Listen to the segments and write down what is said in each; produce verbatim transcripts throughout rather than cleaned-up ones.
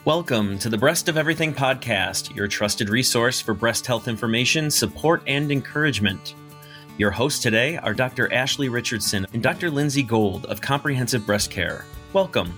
Welcome to the Breast of Everything podcast, your trusted resource for breast health information, support, and encouragement. Your hosts today are Doctor Ashley Richardson and Doctor Lindsay Gold of Comprehensive Breast Care. Welcome.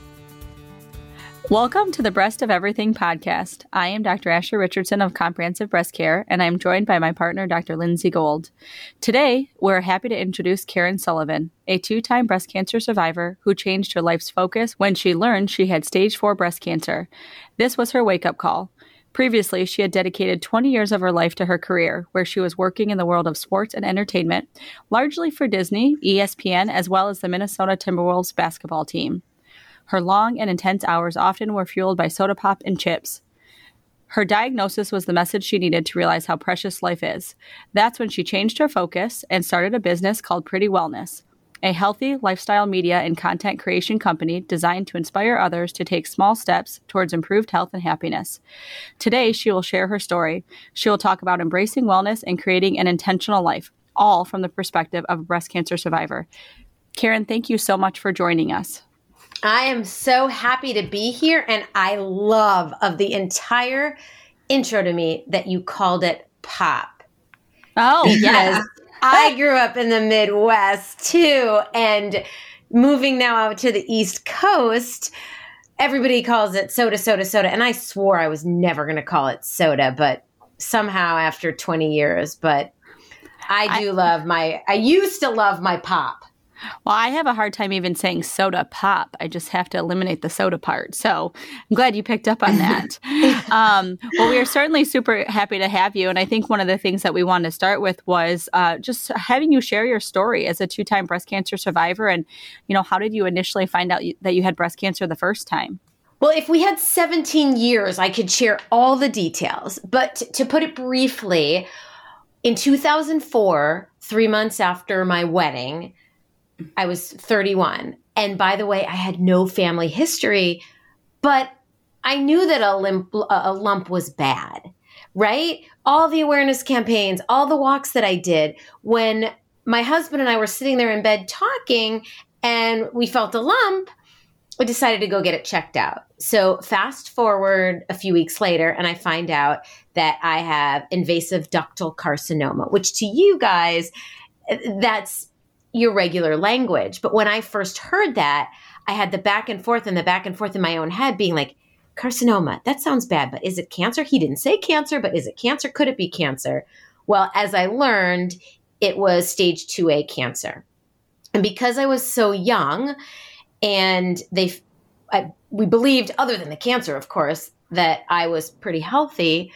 Welcome to the Breast of Everything podcast. I am Doctor Ashley Richardson of Comprehensive Breast Care, and I am joined by my partner, Doctor Lindsay Gold. Today, we're happy to introduce Karen Sullivan, a two-time breast cancer survivor who changed her life's focus when she learned she had stage four breast cancer. This was her wake-up call. Previously, she had dedicated twenty years of her life to her career, where she was working in the world of sports and entertainment, largely for Disney, E S P N, as well as the Minnesota Timberwolves basketball team. Her long and intense hours often were fueled by soda pop and chips. Her diagnosis was the message she needed to realize how precious life is. That's when she changed her focus and started a business called Pretty Wellness, a healthy lifestyle media and content creation company designed to inspire others to take small steps towards improved health and happiness. Today, she will share her story. She will talk about embracing wellness and creating an intentional life, all from the perspective of a breast cancer survivor. Karen, thank you so much for joining us. I am so happy to be here, and I love of the entire intro to me that you called it pop. Oh, yes. I grew up in the Midwest too, and moving now out to the East Coast, everybody calls it soda, soda, soda. And I swore I was never going to call it soda, but somehow after twenty years, but I do I, love my, I used to love my pop. Well, I have a hard time even saying soda pop. I just have to eliminate the soda part. So I'm glad you picked up on that. um, well, we are certainly super happy to have you. And I think one of the things that we wanted to start with was uh, just having you share your story as a two-time breast cancer survivor. And, you know, how did you initially find out that you had breast cancer the first time? Well, if we had seventeen years, I could share all the details. But to put it briefly, in two thousand four, three months after my wedding, I was thirty-one. And by the way, I had no family history, but I knew that a lump, a lump was bad, right? All the awareness campaigns, all the walks that I did, when my husband and I were sitting there in bed talking and we felt a lump, I decided to go get it checked out. So fast forward a few weeks later, and I find out that I have invasive ductal carcinoma, which to you guys, that's your regular language. But when I first heard that, I had the back and forth and the back and forth in my own head being like, carcinoma, that sounds bad, but is it cancer? He didn't say cancer, but is it cancer? Could it be cancer? Well, as I learned, it was stage two A cancer. And because I was so young and they, I, we believed, other than the cancer, of course, that I was pretty healthy,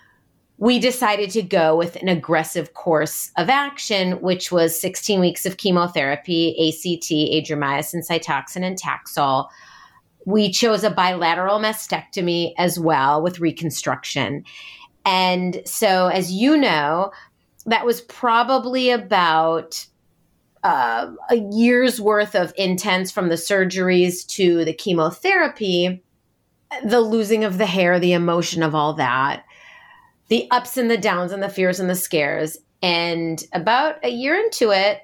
we decided to go with an aggressive course of action, which was sixteen weeks of chemotherapy, A C T, adriamycin, Cytoxan, and Taxol. We chose a bilateral mastectomy as well with reconstruction. And so, as you know, that was probably about uh, a year's worth of intense, from the surgeries to the chemotherapy, the losing of the hair, the emotion of all that, the ups and the downs and the fears and the scares. And about a year into it,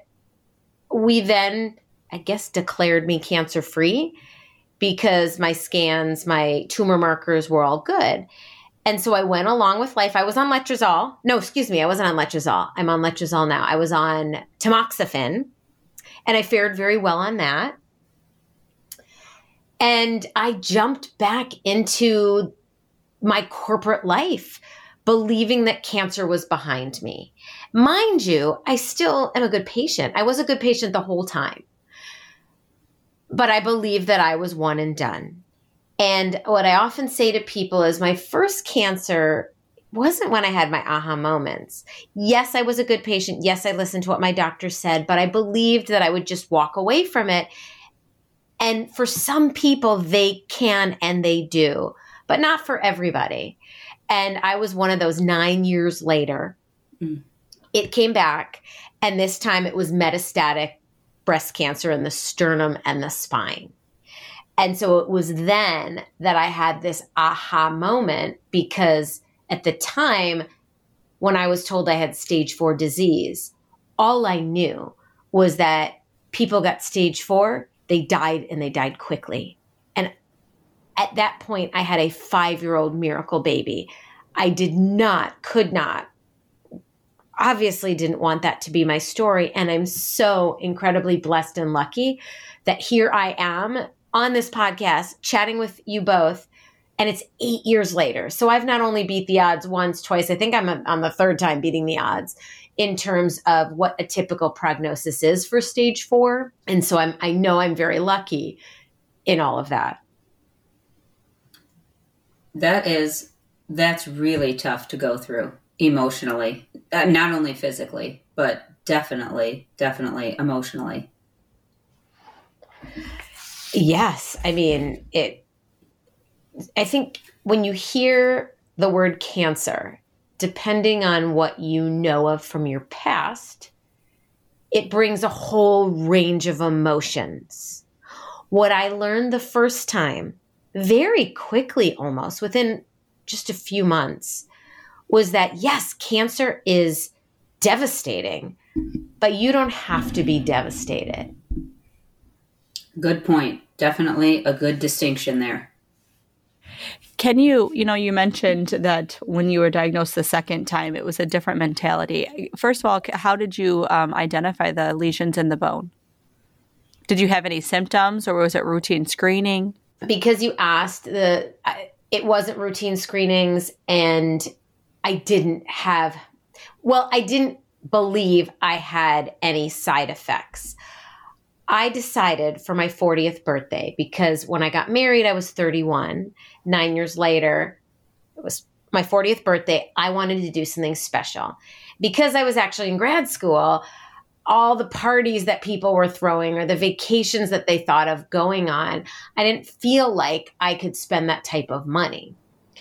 we then, I guess, declared me cancer-free because my scans, my tumor markers were all good. And so I went along with life. I was on letrozole. No, excuse me. I wasn't on letrozole. I'm on letrozole now. I was on tamoxifen, and I fared very well on that. And I jumped back into my corporate life, believing that cancer was behind me. Mind you, I still am a good patient. I was a good patient the whole time. But I believed that I was one and done. And what I often say to people is my first cancer wasn't when I had my aha moments. Yes, I was a good patient. Yes, I listened to what my doctor said, but I believed that I would just walk away from it. And for some people, they can and they do, but not for everybody. And I was one of those nine years later. Mm. It came back, and this time it was metastatic breast cancer in the sternum and the spine. And so it was then that I had this aha moment, because at the time when I was told I had stage four disease, all I knew was that people got stage four, they died, and they died quickly. And at that point, I had a five-year-old miracle baby. I did not, could not, obviously didn't want that to be my story. And I'm so incredibly blessed and lucky that here I am on this podcast chatting with you both. And it's eight years later. So I've not only beat the odds once, twice, I think I'm a, on the third time beating the odds in terms of what a typical prognosis is for stage four. And so I'm, I know I'm very lucky in all of that. That is, that's really tough to go through emotionally, uh, not only physically, but definitely, definitely emotionally. Yes. I mean, it, I think when you hear the word cancer, depending on what you know of from your past, it brings a whole range of emotions. What I learned the first time, very quickly almost, within just a few months, was that yes, cancer is devastating, but you don't have to be devastated. Good point. Definitely a good distinction there. Can you, you know, you mentioned that when you were diagnosed the second time, it was a different mentality. First of all, how did you um, identify the lesions in the bone? Did you have any symptoms, or was it routine screening? Because you asked, the it wasn't routine screenings, and I didn't have, well, I didn't believe I had any side effects. I decided for my fortieth birthday, because when I got married, I was thirty-one. Nine years later, it was my fortieth birthday. I wanted to do something special. Because I was actually in grad school, all the parties that people were throwing or the vacations that they thought of going on, I didn't feel like I could spend that type of money.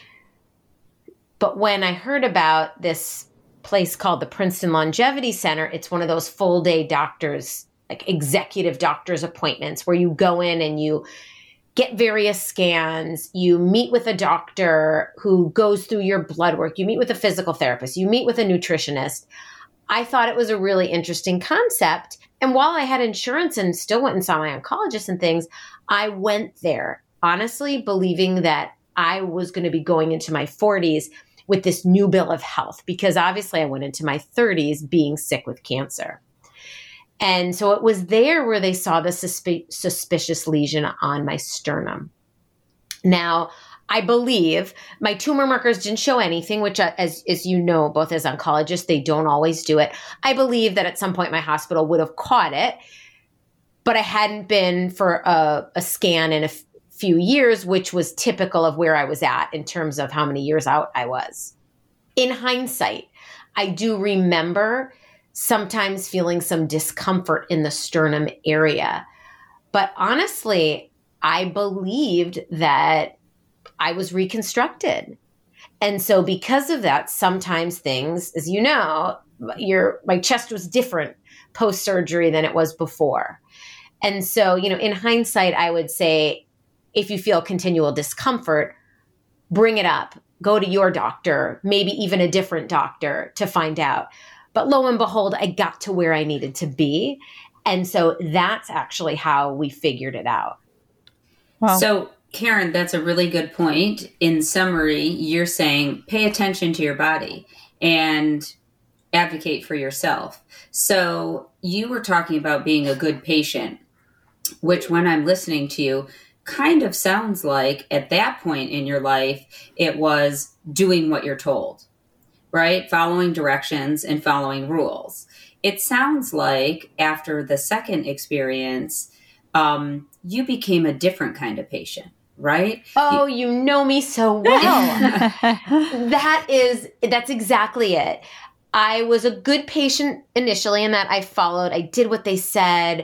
But when I heard about this place called the Princeton Longevity Center, it's one of those full day doctors, like executive doctor's appointments where you go in and you get various scans, you meet with a doctor who goes through your blood work, you meet with a physical therapist, you meet with a nutritionist. I thought it was a really interesting concept. And while I had insurance and still went and saw my oncologist and things, I went there, honestly, believing that I was going to be going into my forties with this new bill of health, because obviously I went into my thirties being sick with cancer. And so it was there where they saw the suspi- suspicious lesion on my sternum. Now, I believe my tumor markers didn't show anything, which, uh, as, as you know, both as oncologists, they don't always do it. I believe that at some point my hospital would have caught it, but I hadn't been for a, a scan in a f- few years, which was typical of where I was at in terms of how many years out I was. In hindsight, I do remember sometimes feeling some discomfort in the sternum area. But honestly, I believed that I was reconstructed. And so because of that, sometimes things, as you know, your my chest was different post-surgery than it was before. And so, you know, in hindsight, I would say, if you feel continual discomfort, bring it up. Go to your doctor, maybe even a different doctor to find out. But lo and behold, I got to where I needed to be. And so that's actually how we figured it out. Wow. So, Karen, that's a really good point. In summary, you're saying pay attention to your body and advocate for yourself. So you were talking about being a good patient, which when I'm listening to you, kind of sounds like at that point in your life, it was doing what you're told. Right? Following directions and following rules. It sounds like after the second experience, um, you became a different kind of patient, right? Oh, you, you know me so well. that is, that's exactly it. I was a good patient initially in that I followed, I did what they said,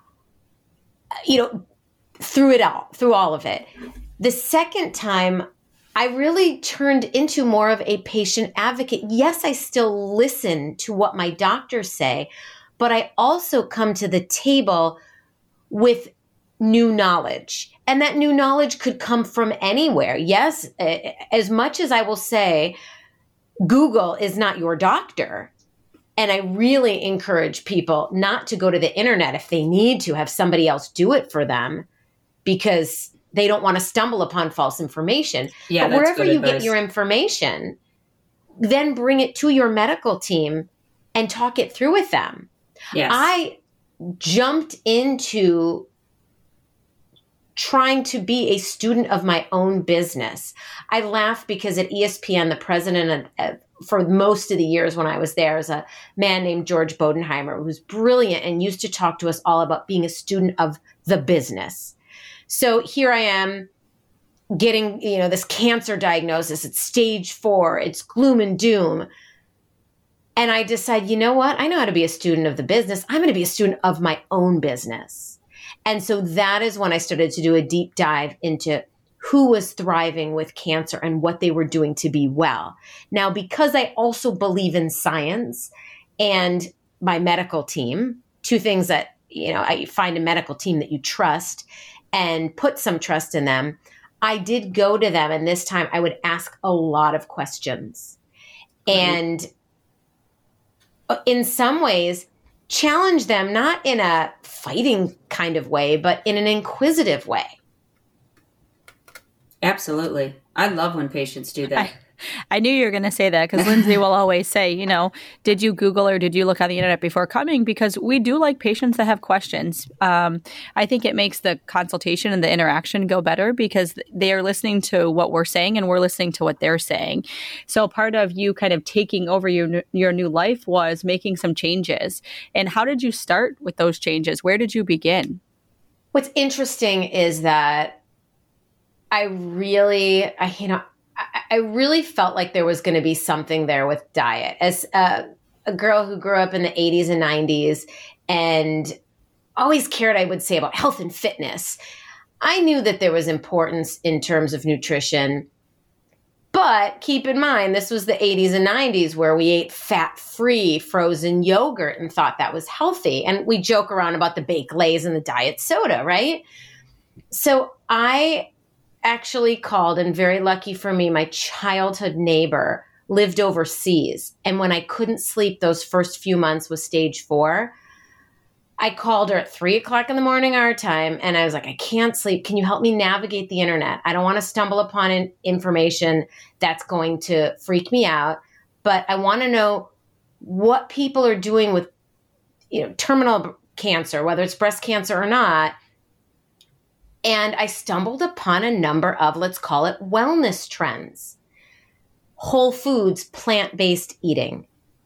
you know, through it all, through all of it. The second time, I really turned into more of a patient advocate. Yes, I still listen to what my doctors say, but I also come to the table with new knowledge. And that new knowledge could come from anywhere. Yes, as much as I will say, Google is not your doctor. And I really encourage people not to go to the internet if they need to have somebody else do it for them, because they don't want to stumble upon false information. Yeah, but wherever you advice. get your information, then bring it to your medical team and talk it through with them. Yes. I jumped into trying to be a student of my own business. I laugh because at E S P N, the president of, for most of the years when I was there is a man named George Bodenheimer, who's brilliant and used to talk to us all about being a student of the business. So here I am getting, you know, this cancer diagnosis. It's stage four. It's gloom and doom. And I decide, you know what? I know how to be a student of the business. I'm going to be a student of my own business. And so that is when I started to do a deep dive into who was thriving with cancer and what they were doing to be well. Now, because I also believe in science and my medical team, two things that, you know, I find a medical team that you trust and put some trust in them, I did go to them. And this time I would ask a lot of questions. Mm-hmm. And in some ways, challenge them, not in a fighting kind of way, but in an inquisitive way. Absolutely. I love when patients do that. I, I knew you were going to say that because Lindsay will always say, you know, did you Google or did you look on the internet before coming? Because we do like patients that have questions. Um, I think it makes the consultation and the interaction go better because they are listening to what we're saying and we're listening to what they're saying. So part of you kind of taking over your, your new life was making some changes. And how did you start with those changes? Where did you begin? What's interesting is that I really, I, you know, I really felt like there was going to be something there with diet. As a, a girl who grew up in the eighties and nineties and always cared, I would say, about health and fitness, I knew that there was importance in terms of nutrition. But keep in mind, this was the eighties and nineties where we ate fat-free frozen yogurt and thought that was healthy. And we joke around about the baked Lays and the diet soda, right? So I actually called, and very lucky for me, my childhood neighbor lived overseas. And when I couldn't sleep those first few months with stage four, I called her at three o'clock in the morning our time. And I was like, I can't sleep. Can you help me navigate the internet? I don't want to stumble upon an information that's going to freak me out, but I want to know what people are doing with, you know, terminal cancer, whether it's breast cancer or not. And I stumbled upon a number of, let's call it, wellness trends. Whole foods, plant-based eating.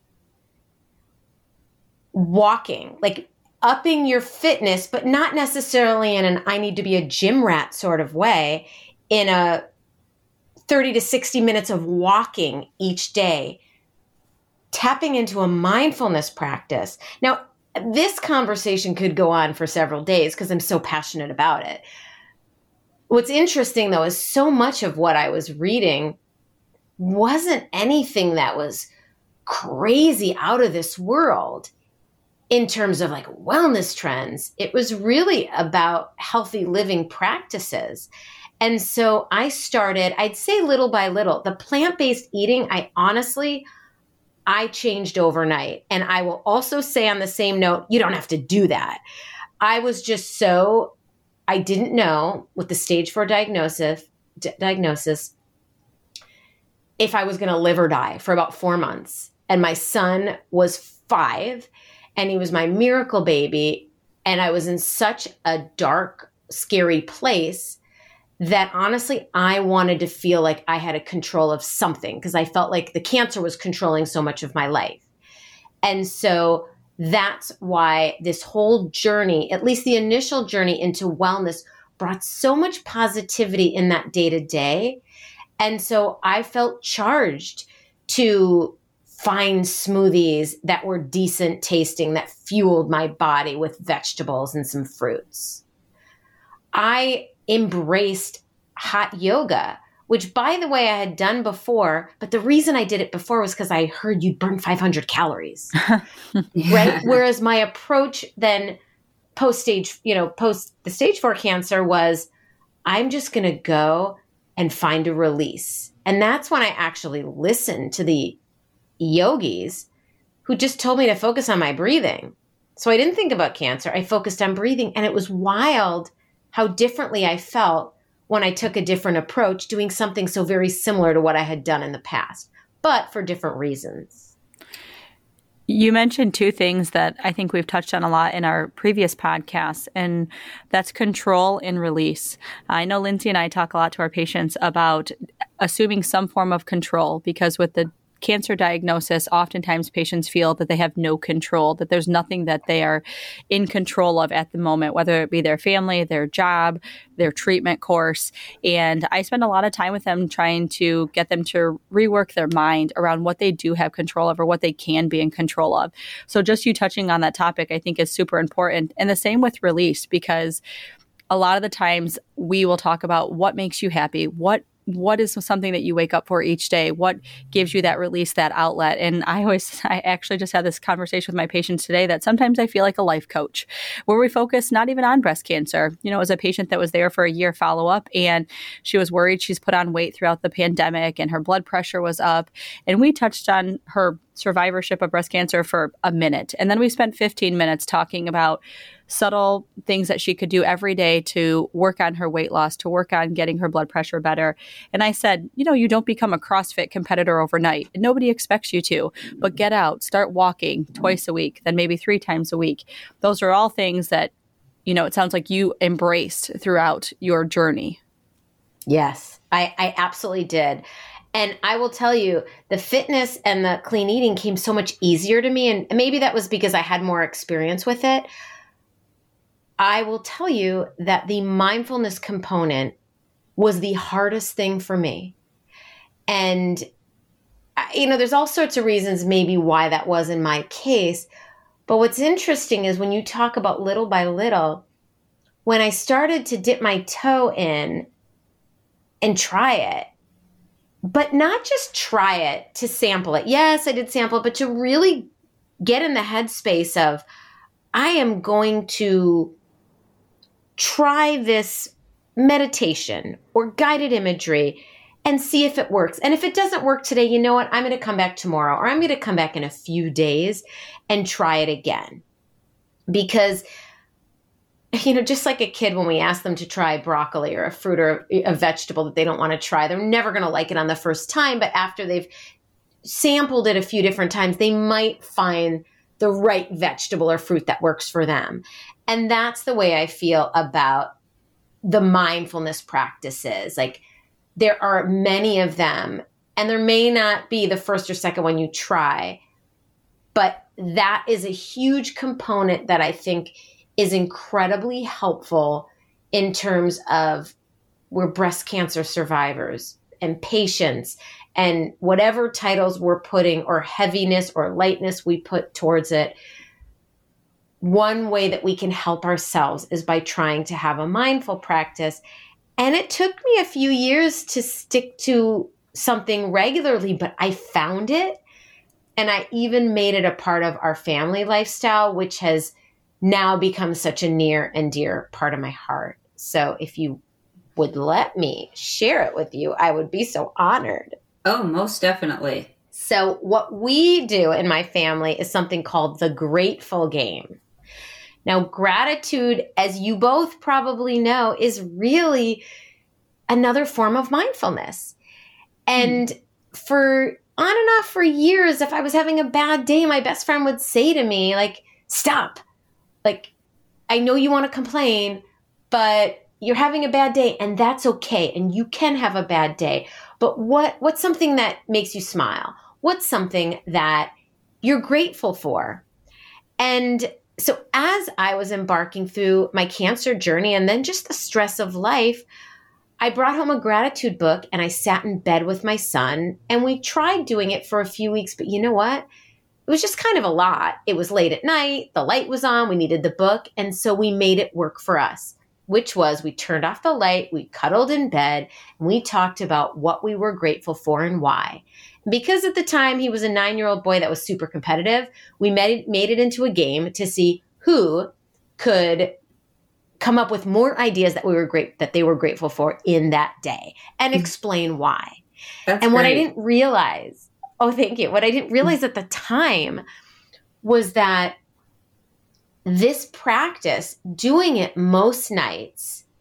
Walking, like upping your fitness, but not necessarily in an I need to be a gym rat sort of way, in a thirty to sixty minutes of walking each day. Tapping into a mindfulness practice. Now, this conversation could go on for several days because I'm so passionate about it. What's interesting, though, is so much of what I was reading wasn't anything that was crazy out of this world in terms of like wellness trends. It was really about healthy living practices. And so I started, I'd say little by little, the plant-based eating, I honestly, I changed overnight. And I will also say on the same note, you don't have to do that. I was just so, I didn't know with the stage four diagnosis, d- diagnosis, if I was going to live or die for about four months. And my son was five and he was my miracle baby. And I was in such a dark, scary place that honestly, I wanted to feel like I had a control of something because I felt like the cancer was controlling so much of my life. And so that's why this whole journey, at least the initial journey into wellness, brought so much positivity in that day to day. And so I felt charged to find smoothies that were decent tasting, that fueled my body with vegetables and some fruits. I embraced hot yoga, which, by the way, I had done before. But the reason I did it before was because I heard you'd burn five hundred calories, right? Whereas my approach then post-stage, you know, post the stage four cancer was, I'm just going to go and find a release. And that's when I actually listened to the yogis who just told me to focus on my breathing. So I didn't think about cancer. I focused on breathing. And it was wild how differently I felt when I took a different approach, doing something so very similar to what I had done in the past, but for different reasons. You mentioned two things that I think we've touched on a lot in our previous podcasts, and that's control and release. I know Lindsay and I talk a lot to our patients about assuming some form of control, because with the cancer diagnosis, oftentimes patients feel that they have no control, that there's nothing that they are in control of at the moment, whether it be their family, their job, their treatment course. And I spend a lot of time with them trying to get them to rework their mind around what they do have control of or what they can be in control of. So just you touching on that topic, I think is super important. And the same with release, because a lot of the times we will talk about what makes you happy, what What is something that you wake up for each day? What gives you that release, that outlet? And I always, I actually just had this conversation with my patients today that sometimes I feel like a life coach, where we focus not even on breast cancer. You know, as a patient that was there for a year follow-up, and she was worried she's put on weight throughout the pandemic and her blood pressure was up. And we touched on her survivorship of breast cancer for a minute. And then we spent fifteen minutes talking about subtle things that she could do every day to work on her weight loss, to work on getting her blood pressure better. And I said, you know, you don't become a CrossFit competitor overnight. Nobody expects you to, but get out, start walking twice a week, then maybe three times a week. Those are all things that, you know, it sounds like you embraced throughout your journey. Yes, I, I absolutely did. And I will tell you, the fitness and the clean eating came so much easier to me. And maybe that was because I had more experience with it. I will tell you that the mindfulness component was the hardest thing for me. And, you know, there's all sorts of reasons maybe why that was in my case. But what's interesting is when you talk about little by little, when I started to dip my toe in and try it, but not just try it to sample it. Yes, I did sample it, but to really get in the headspace of, I am going to try this meditation or guided imagery and see if it works. And if it doesn't work today, you know what? I'm going to come back tomorrow, or I'm going to come back in a few days and try it again. Because, you know, just like a kid, when we ask them to try broccoli or a fruit or a vegetable that they don't want to try, they're never going to like it on the first time. But after they've sampled it a few different times, they might find the right vegetable or fruit that works for them. And that's the way I feel about the mindfulness practices. Like, there are many of them, and there may not be the first or second one you try, but that is a huge component that I think is incredibly helpful in terms of we're breast cancer survivors and patients, and whatever titles we're putting or heaviness or lightness we put towards it. One way that we can help ourselves is by trying to have a mindful practice. And it took me a few years to stick to something regularly, but I found it. And I even made it a part of our family lifestyle, which has now become such a near and dear part of my heart. So if you would let me share it with you, I would be so honored. Oh, most definitely. So what we do in my family is something called the Grateful Game. Now, gratitude, as you both probably know, is really another form of mindfulness. And mm. for on and off for years, if I was having a bad day, my best friend would say to me, like, stop. Like, I know you want to complain, but you're having a bad day, and that's okay. And you can have a bad day. But what what's something that makes you smile? What's something that you're grateful for? And so as I was embarking through my cancer journey and then just the stress of life, I brought home a gratitude book and I sat in bed with my son, and we tried doing it for a few weeks. But you know what? It was just kind of a lot. It was late at night. The light was on. We needed the book. And so we made it work for us, which was we turned off the light. We cuddled in bed and we talked about what we were grateful for and why. Because at the time he was a nine-year-old boy that was super competitive, we made it, made it into a game to see who could come up with more ideas that we were great that they were grateful for in that day and explain why. That's and what great. I didn't realize, oh, thank you. What I didn't realize at the time was that this practice, doing it most nights,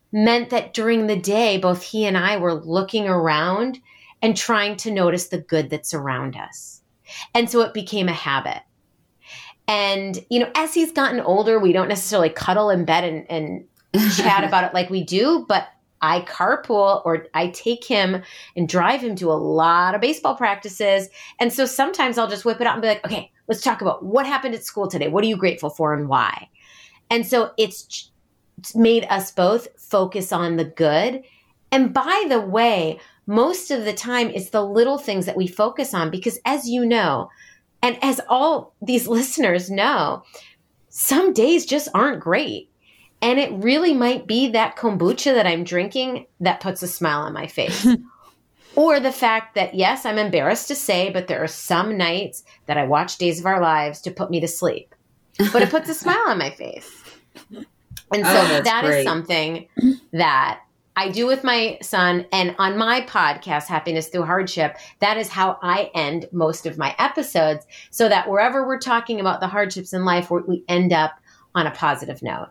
meant that during the day, both he and I were looking around and trying to notice the good that's around us. And so it became a habit. And, you know, as he's gotten older, we don't necessarily cuddle in bed and, and chat about it like we do, but I carpool or I take him and drive him to a lot of baseball practices. And so sometimes I'll just whip it out and be like, okay, let's talk about what happened at school today. What are you grateful for and why? And so it's made us both focus on the good. And by the way, most of the time it's the little things that we focus on because as you know, and as all these listeners know, some days just aren't great. And it really might be that kombucha that I'm drinking that puts a smile on my face. Or the fact that, yes, I'm embarrassed to say, but there are some nights that I watch Days of Our Lives to put me to sleep. But it puts a smile on my face. And so oh, that great. is something that I do with my son. And on my podcast, Happiness Through Hardship, that is how I end most of my episodes so that wherever we're talking about the hardships in life, we end up on a positive note.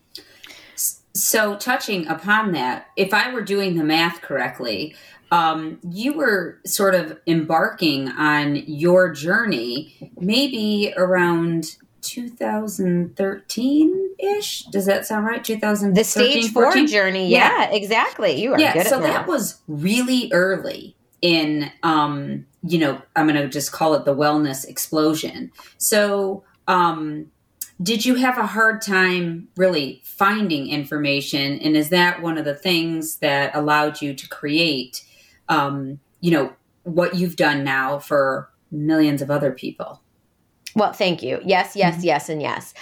So touching upon that, if I were doing the math correctly, um, you were sort of embarking on your journey maybe around two thousand thirteen-ish. Does that sound right? two thousand thirteen, the stage four fourteen? Journey. Yeah, yeah, exactly. You are yeah, good so at that math. was really early in, um, you know, I'm going to just call it the wellness explosion. So, um, did you have a hard time really finding information? And is that one of the things that allowed you to create, um, you know, what you've done now for millions of other people? Well, thank you. Yes, yes, mm-hmm. yes, and yes.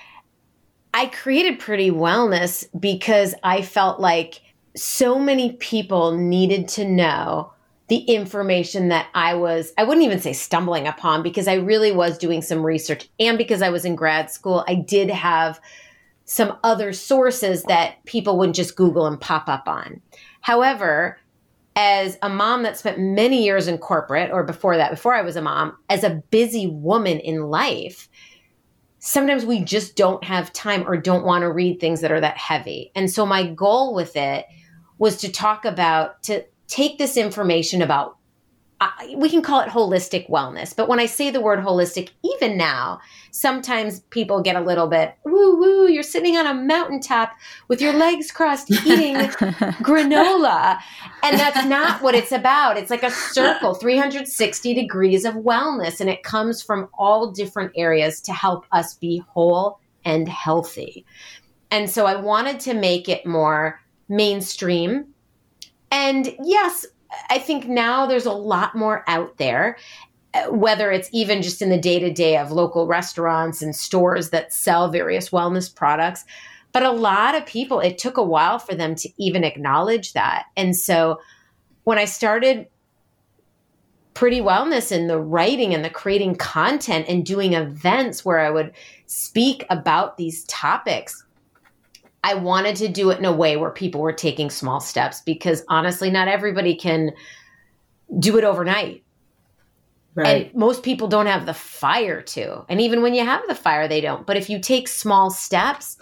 I created Pretty Wellness because I felt like so many people needed to know the information that I was, I wouldn't even say stumbling upon because I really was doing some research. And because I was in grad school, I did have some other sources that people wouldn't just Google and pop up on. However, as a mom that spent many years in corporate, or before that, before I was a mom, as a busy woman in life, sometimes we just don't have time or don't want to read things that are that heavy. And so my goal with it was to talk about, to take this information about, uh, we can call it holistic wellness. But when I say the word holistic, even now, sometimes people get a little bit, woo woo, you're sitting on a mountaintop with your legs crossed eating granola. And that's not what it's about. It's like a circle, three hundred sixty degrees of wellness. And it comes from all different areas to help us be whole and healthy. And so I wanted to make it more mainstream. And yes, I think now there's a lot more out there, whether it's even just in the day-to-day of local restaurants and stores that sell various wellness products. But a lot of people, it took a while for them to even acknowledge that. And so when I started Pretty Wellness and the writing and the creating content and doing events where I would speak about these topics, I wanted to do it in a way where people were taking small steps because honestly, not everybody can do it overnight. Right. And most people don't have the fire to. And even when you have the fire, they don't. But if you take small steps,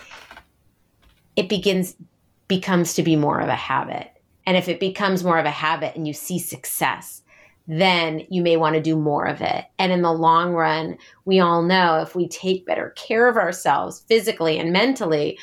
it begins becomes to be more of a habit. And if it becomes more of a habit and you see success, then you may want to do more of it. And in the long run, we all know if we take better care of ourselves physically and mentally,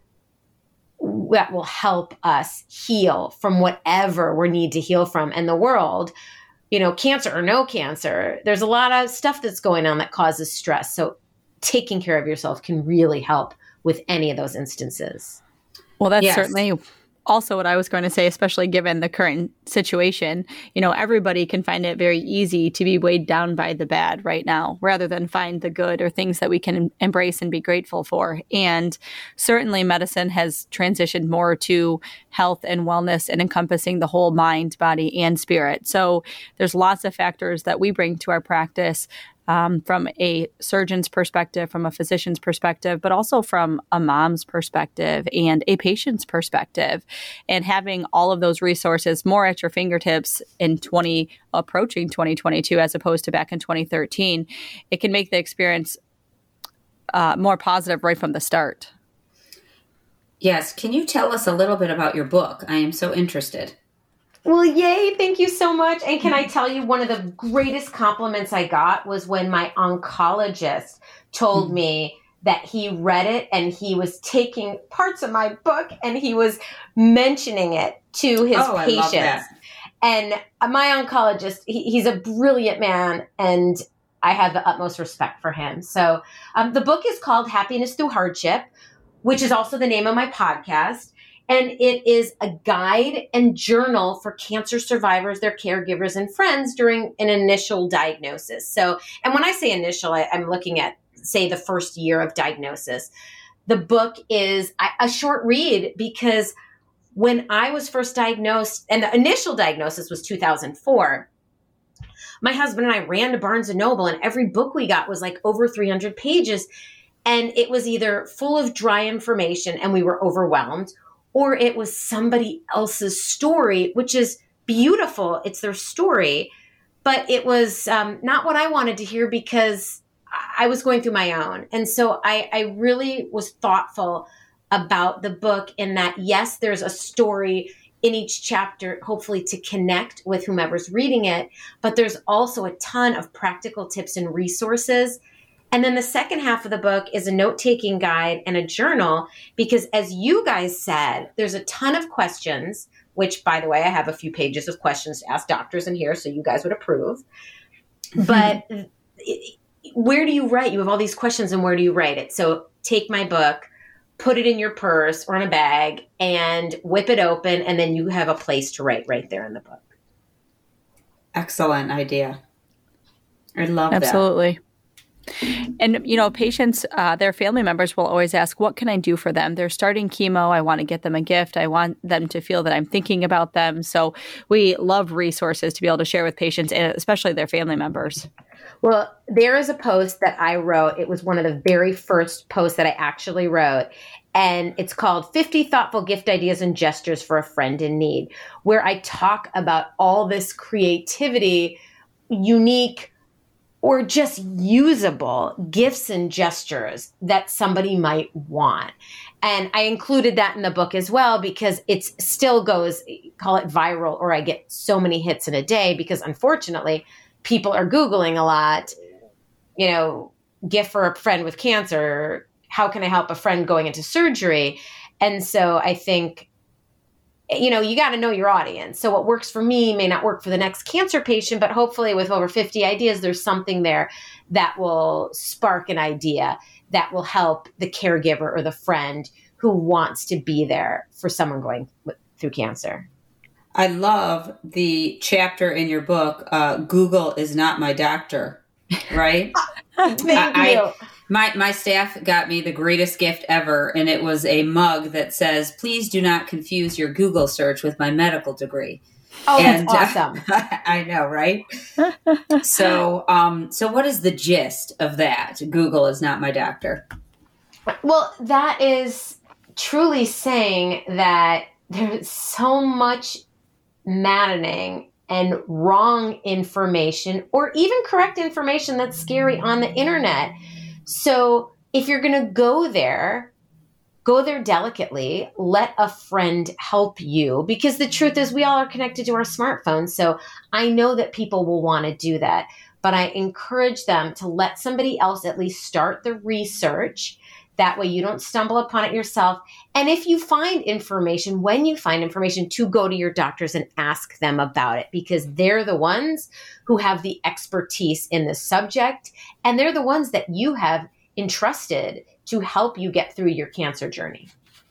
that will help us heal from whatever we need to heal from. And the world, you know, cancer or no cancer, there's a lot of stuff that's going on that causes stress. So taking care of yourself can really help with any of those instances. Well, that's Yes. certainly also what I was going to say, especially given the current situation. You know, everybody can find it very easy to be weighed down by the bad right now, rather than find the good or things that we can embrace and be grateful for. And certainly medicine has transitioned more to health and wellness and encompassing the whole mind, body, and spirit. So there's lots of factors that we bring to our practice Um, from a surgeon's perspective, from a physician's perspective, but also from a mom's perspective and a patient's perspective. And having all of those resources more at your fingertips in twenty approaching twenty twenty-two as opposed to back in twenty thirteen, it can make the experience uh, more positive right from the start. Yes. Can you tell us a little bit about your book? I am so interested. Well, yay. Thank you so much. And can I tell you, one of the greatest compliments I got was when my oncologist told mm-hmm. me that he read it and he was taking parts of my book and he was mentioning it to his oh, patients. I love that. And my oncologist, he, he's a brilliant man, and I have the utmost respect for him. So um, the book is called Happiness Through Hardship, which is also the name of my podcast. And it is a guide and journal for cancer survivors, their caregivers, and friends during an initial diagnosis. So, and when I say initial, I, I'm looking at, say, the first year of diagnosis. The book is a short read because when I was first diagnosed, and the initial diagnosis was two thousand four, my husband and I ran to Barnes and Noble, and every book we got was like over three hundred pages. And it was either full of dry information and we were overwhelmed, or it was somebody else's story, which is beautiful. It's their story. But it was um, not what I wanted to hear because I was going through my own. And so I, I really was thoughtful about the book in that, yes, there's a story in each chapter, hopefully to connect with whomever's reading it. But there's also a ton of practical tips and resources. And then the second half of the book is a note-taking guide and a journal, because as you guys said, there's a ton of questions, which, by the way, I have a few pages of questions to ask doctors in here, so you guys would approve. But where do you write? You have all these questions, and where do you write it? So take my book, put it in your purse or in a bag, and whip it open, and then you have a place to write right there in the book. Excellent idea. I love that. Absolutely. And, you know, patients, uh, their family members will always ask, what can I do for them? They're starting chemo. I want to get them a gift. I want them to feel that I'm thinking about them. So we love resources to be able to share with patients, and especially their family members. Well, there is a post that I wrote. It was one of the very first posts that I actually wrote. And it's called fifty Thoughtful Gift Ideas and Gestures for a Friend in Need, where I talk about all this creativity, unique, or just usable gifts and gestures that somebody might want. And I included that in the book as well, because it still goes, call it viral, or I get so many hits in a day, because unfortunately, people are Googling a lot, you know, gift for a friend with cancer, how can I help a friend going into surgery? And so I think, you know, you got to know your audience. So what works for me may not work for the next cancer patient, but hopefully with over fifty ideas, there's something there that will spark an idea that will help the caregiver or the friend who wants to be there for someone going through cancer. I love the chapter in your book, uh, Google is not my doctor, right? Thank I, you. I, My my staff got me the greatest gift ever, and it was a mug that says, "Please do not confuse your Google search with my medical degree." Oh, and, that's awesome! Uh, I know, right? so, um, so what is the gist of that? Google is not my doctor. Well, that is truly saying that there's so much maddening and wrong information, or even correct information that's scary on the internet. So if you're going to go there, go there delicately, let a friend help you, because the truth is we all are connected to our smartphones. So I know that people will want to do that, but I encourage them to let somebody else at least start the research. That way you don't stumble upon it yourself. And if you find information, when you find information, to go to your doctors and ask them about it, because they're the ones who have the expertise in the subject, and they're the ones that you have entrusted to help you get through your cancer journey.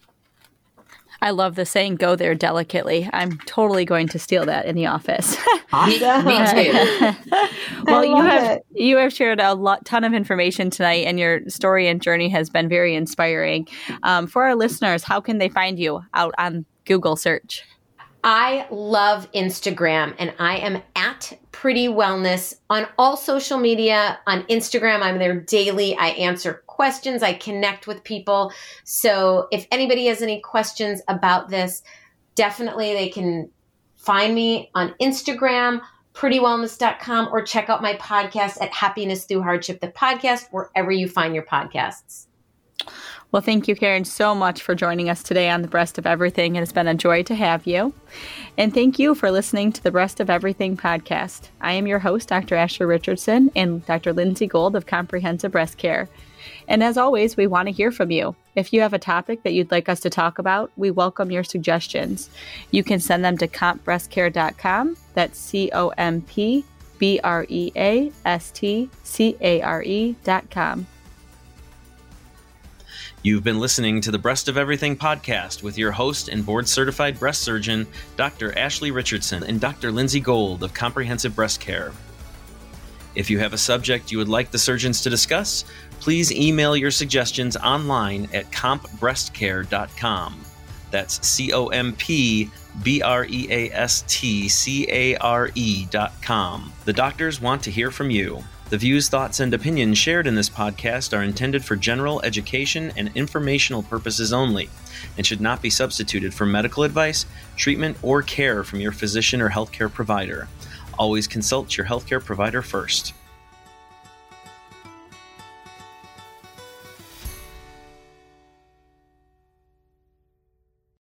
I love the saying, go there delicately. I'm totally going to steal that in the office. Awesome. Me too. Well, you have it. you have shared a lot, ton of information tonight, and your story and journey has been very inspiring. Um, for our listeners, how can they find you out on Google search? I love Instagram, and I am at Pretty Wellness on all social media. On Instagram, I'm there daily. I answer questions. I connect with people. So if anybody has any questions about this, definitely they can find me on Instagram, pretty wellness dot com, or check out my podcast at Happiness Through Hardship, the podcast, wherever you find your podcasts. Well, thank you, Karen, so much for joining us today on The Breast of Everything. It has been a joy to have you. And thank you for listening to the Breast of Everything podcast. I am your host, Doctor Ashley Richardson, and Doctor Lindsay Gold of Comprehensive Breast Care. And as always, we want to hear from you. If you have a topic that you'd like us to talk about, we welcome your suggestions. You can send them to comp breast care dot com. That's C O M P B R E A S T C A R E dot com. You've been listening to the Breast of Everything podcast with your host and board-certified breast surgeon, Doctor Ashley Richardson, and Doctor Lindsay Gold of Comprehensive Breast Care. If you have a subject you would like the surgeons to discuss, please email your suggestions online at comp breast care dot com. That's C O M P B R E A S T C A R E dot com. The doctors want to hear from you. The views, thoughts, and opinions shared in this podcast are intended for general education and informational purposes only and should not be substituted for medical advice, treatment, or care from your physician or healthcare provider. Always consult your healthcare provider first.